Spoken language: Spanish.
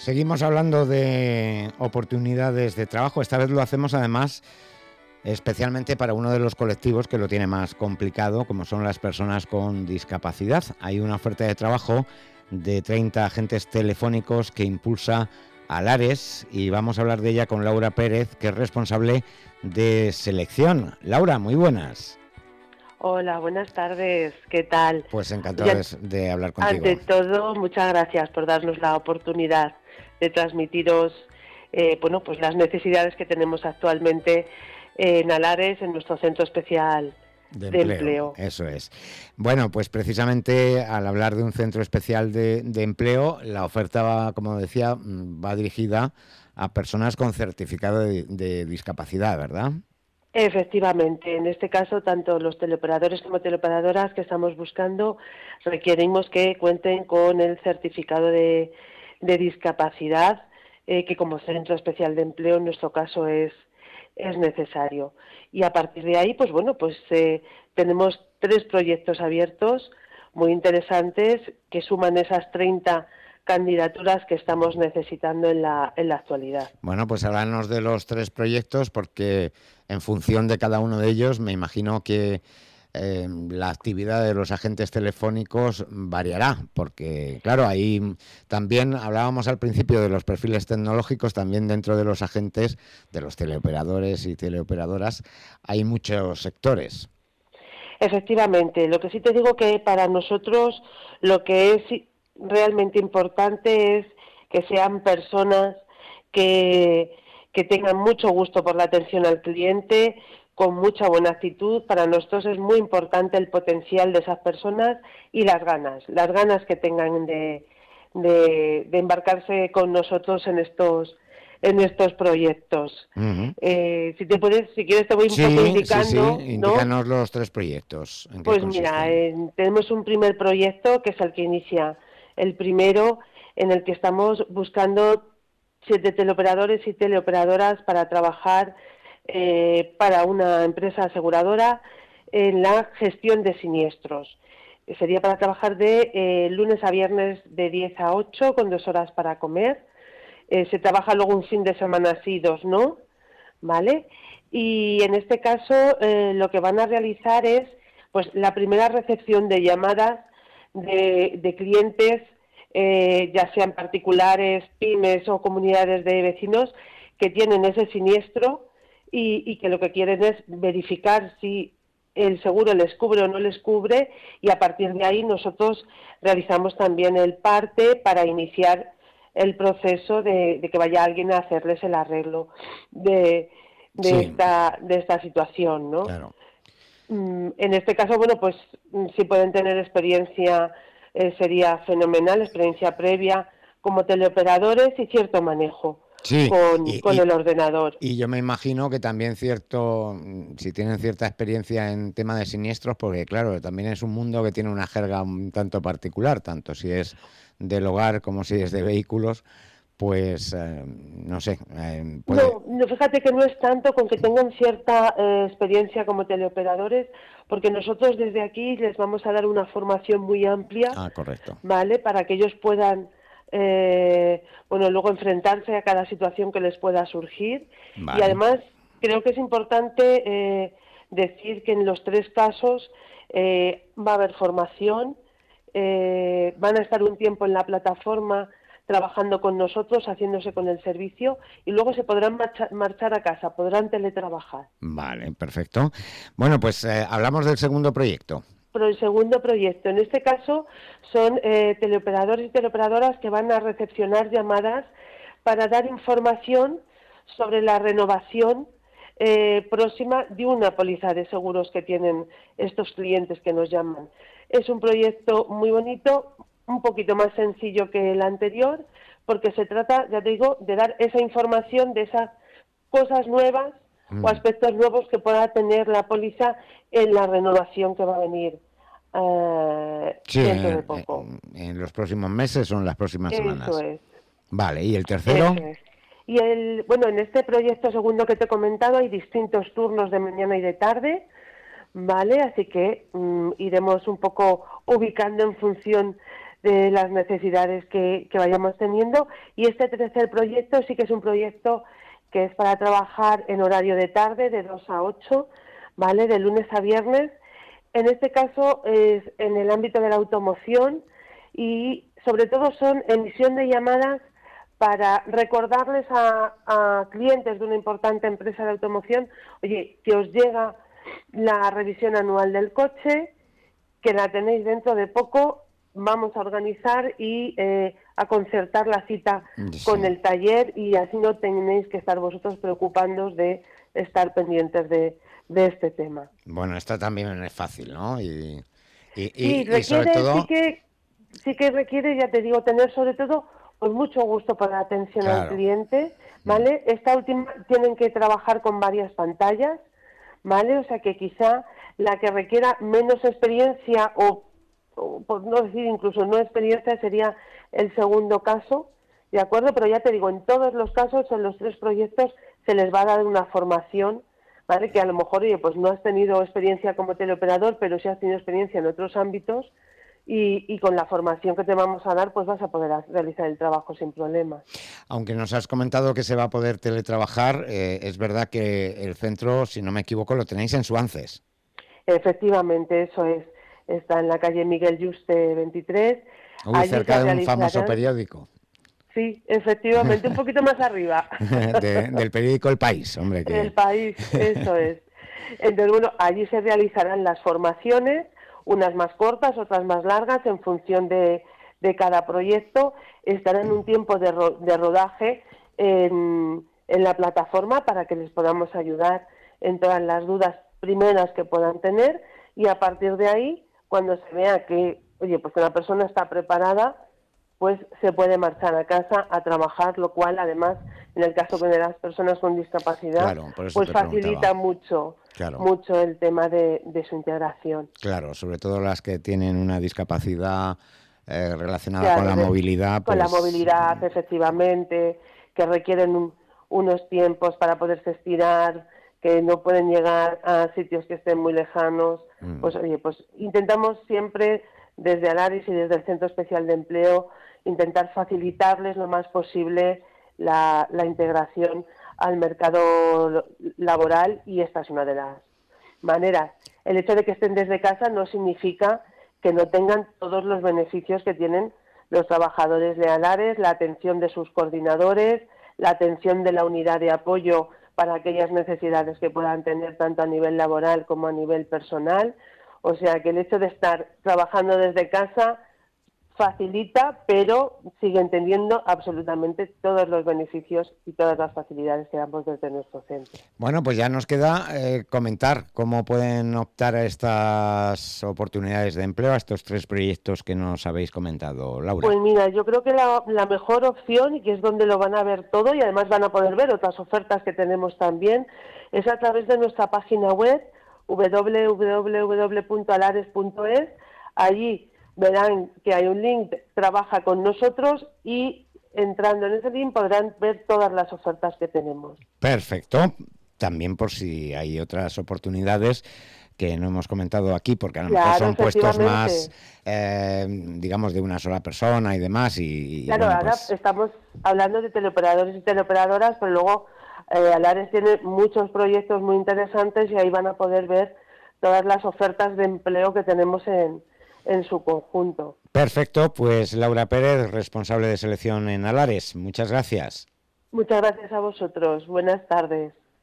Seguimos hablando de oportunidades de trabajo. Esta vez lo hacemos además especialmente para uno de los colectivos que lo tiene más complicado, como son las personas con discapacidad. Hay una oferta de trabajo de 30 agentes telefónicos que impulsa Alares y vamos a hablar de ella con Laura Pérez, que es responsable de selección. Laura, muy buenas. Hola, buenas tardes, ¿qué tal? Pues encantado de hablar contigo. Ante todo, muchas gracias por darnos la oportunidad de transmitiros pues las necesidades que tenemos actualmente en Alares, en nuestro centro especial de empleo. Eso es. Bueno, pues precisamente al hablar de un centro especial de empleo, la oferta va, como decía, va dirigida a personas con certificado de discapacidad, ¿verdad? Efectivamente, en este caso, tanto los teleoperadores como teleoperadoras que estamos buscando requerimos que cuenten con el certificado de discapacidad, que como centro especial de empleo en nuestro caso es necesario. Y a partir de ahí, tenemos 3 proyectos abiertos muy interesantes que suman esas 30 candidaturas que estamos necesitando en la actualidad. Bueno, pues háblanos de los 3 proyectos, porque en función de cada uno de ellos me imagino que la actividad de los agentes telefónicos variará, porque claro, ahí también hablábamos al principio de los perfiles tecnológicos, también dentro de los agentes, de los teleoperadores y teleoperadoras, hay muchos sectores. Efectivamente, lo que sí te digo que para nosotros lo que es realmente importante es que sean personas que tengan mucho gusto por la atención al cliente, con mucha buena actitud. Para nosotros es muy importante el potencial de esas personas y las ganas que tengan de embarcarse con nosotros en estos proyectos. Uh-huh. Si quieres te voy un poco indicando. Sí. Indícanos, ¿no?, los 3 proyectos. Pues mira, tenemos un primer proyecto que es el que inicia el primero, en el que estamos buscando 7 teleoperadores y teleoperadoras para trabajar para una empresa aseguradora en la gestión de siniestros. Sería para trabajar de lunes a viernes de 10 a 8 con 2 horas para comer. Se trabaja luego un fin de semana sí, 2 no, ¿vale? Y en este caso lo que van a realizar es pues la primera recepción de llamadas de clientes, ya sean particulares, pymes o comunidades de vecinos que tienen ese siniestro y que lo que quieren es verificar si el seguro les cubre o no les cubre, y a partir de ahí nosotros realizamos también el parte para iniciar el proceso de que vaya alguien a hacerles el arreglo de esta situación, ¿no? Claro. En este caso, si pueden tener experiencia sería fenomenal, experiencia previa como teleoperadores y cierto manejo con el ordenador. Y yo me imagino que también si tienen cierta experiencia en tema de siniestros, porque claro, también es un mundo que tiene una jerga un tanto particular, tanto si es del hogar como si es de vehículos, pues no sé. No, fíjate que no es tanto con que tengan cierta experiencia como teleoperadores, porque nosotros desde aquí les vamos a dar una formación muy amplia. Correcto. ¿Vale? Para que ellos puedan luego enfrentarse a cada situación que les pueda surgir. Vale. Y además creo que es importante decir que en los 3 casos va a haber formación, van a estar un tiempo en la plataforma trabajando con nosotros, haciéndose con el servicio, y luego se podrán marchar a casa, podrán teletrabajar. Vale, perfecto. Bueno, pues hablamos del segundo proyecto. Pero el segundo proyecto, en este caso, son teleoperadores y teleoperadoras que van a recepcionar llamadas para dar información sobre la renovación próxima de una póliza de seguros que tienen estos clientes que nos llaman. Es un proyecto muy bonito, un poquito más sencillo que el anterior, porque se trata, ya te digo, de dar esa información de esas cosas nuevas o aspectos nuevos que pueda tener la póliza en la renovación que va a venir dentro de poco. En los próximos meses o en las próximas semanas. Eso es. Vale, ¿y el tercero? Eso es. Y en este proyecto segundo que te he comentado hay distintos turnos de mañana y de tarde, ¿vale? Así que iremos un poco ubicando en función de las necesidades que vayamos teniendo. Y este tercer proyecto sí que es un proyecto que es para trabajar en horario de tarde, de 2 a 8, ¿vale? De lunes a viernes. En este caso es en el ámbito de la automoción y sobre todo son emisión de llamadas para recordarles a clientes de una importante empresa de automoción, oye, que os llega la revisión anual del coche, que la tenéis dentro de poco, vamos a organizar y a concertar la cita con el taller y así no tenéis que estar vosotros preocupándoos de estar pendientes de este tema. Bueno, esta también es fácil, ¿no? Sí, Y sobre todo... sí que requiere, ya te digo, tener sobre todo pues mucho gusto por la atención al cliente, ¿vale? Esta última tienen que trabajar con varias pantallas, ¿vale? O sea que quizá la que requiera menos experiencia o por no decir incluso no experiencia sería el segundo caso, ¿de acuerdo? Pero ya te digo, en todos los casos, en los 3 proyectos, se les va a dar una formación, ¿vale? Que a lo mejor, oye, pues no has tenido experiencia como teleoperador, pero sí has tenido experiencia en otros ámbitos y con la formación que te vamos a dar, pues vas a poder realizar el trabajo sin problemas. Aunque nos has comentado que se va a poder teletrabajar, es verdad que el centro, si no me equivoco, lo tenéis en Suances. Efectivamente, eso es. Está en la calle Miguel Yuste 23. Allí cerca de un famoso periódico. Sí, efectivamente, un poquito más arriba. Del periódico El País, hombre. El País, eso es. Entonces, bueno, allí se realizarán las formaciones, unas más cortas, otras más largas, en función de cada proyecto. Estarán un tiempo de rodaje en la plataforma para que les podamos ayudar en todas las dudas primeras que puedan tener y a partir de ahí, cuando se vea que, oye, pues que la persona está preparada, pues se puede marchar a casa a trabajar, lo cual además, en el caso de las personas con discapacidad, pues facilita mucho el tema de su integración. Claro, sobre todo las que tienen una discapacidad relacionada con la movilidad. Con la movilidad, efectivamente, que requieren unos tiempos para poderse estirar, que no pueden llegar a sitios que estén muy lejanos. Pues oye, pues intentamos siempre desde Alaris y desde el Centro Especial de Empleo intentar facilitarles lo más posible la integración al mercado laboral y esta es una de las maneras. El hecho de que estén desde casa no significa que no tengan todos los beneficios que tienen los trabajadores de Alaris, la atención de sus coordinadores, la atención de la unidad de apoyo para aquellas necesidades que puedan tener tanto a nivel laboral como a nivel personal. O sea que el hecho de estar trabajando desde casa facilita, pero siguen teniendo absolutamente todos los beneficios y todas las facilidades que damos desde nuestro centro. Bueno, pues ya nos queda comentar cómo pueden optar a estas oportunidades de empleo, a estos 3 proyectos que nos habéis comentado, Laura. Pues mira, yo creo que la mejor opción, y que es donde lo van a ver todo, y además van a poder ver otras ofertas que tenemos también, es a través de nuestra página web, www.alares.es. Allí verán que hay un link, trabaja con nosotros y entrando en ese link podrán ver todas las ofertas que tenemos. Perfecto. También por si hay otras oportunidades que no hemos comentado aquí, porque a lo mejor son puestos más, digamos, de una sola persona y demás. Claro, bueno, ahora estamos hablando de teleoperadores y teleoperadoras, pero luego Alares tiene muchos proyectos muy interesantes y ahí van a poder ver todas las ofertas de empleo que tenemos en su conjunto. Perfecto, pues Laura Pérez, responsable de selección en Alares. Muchas gracias. Muchas gracias a vosotros. Buenas tardes.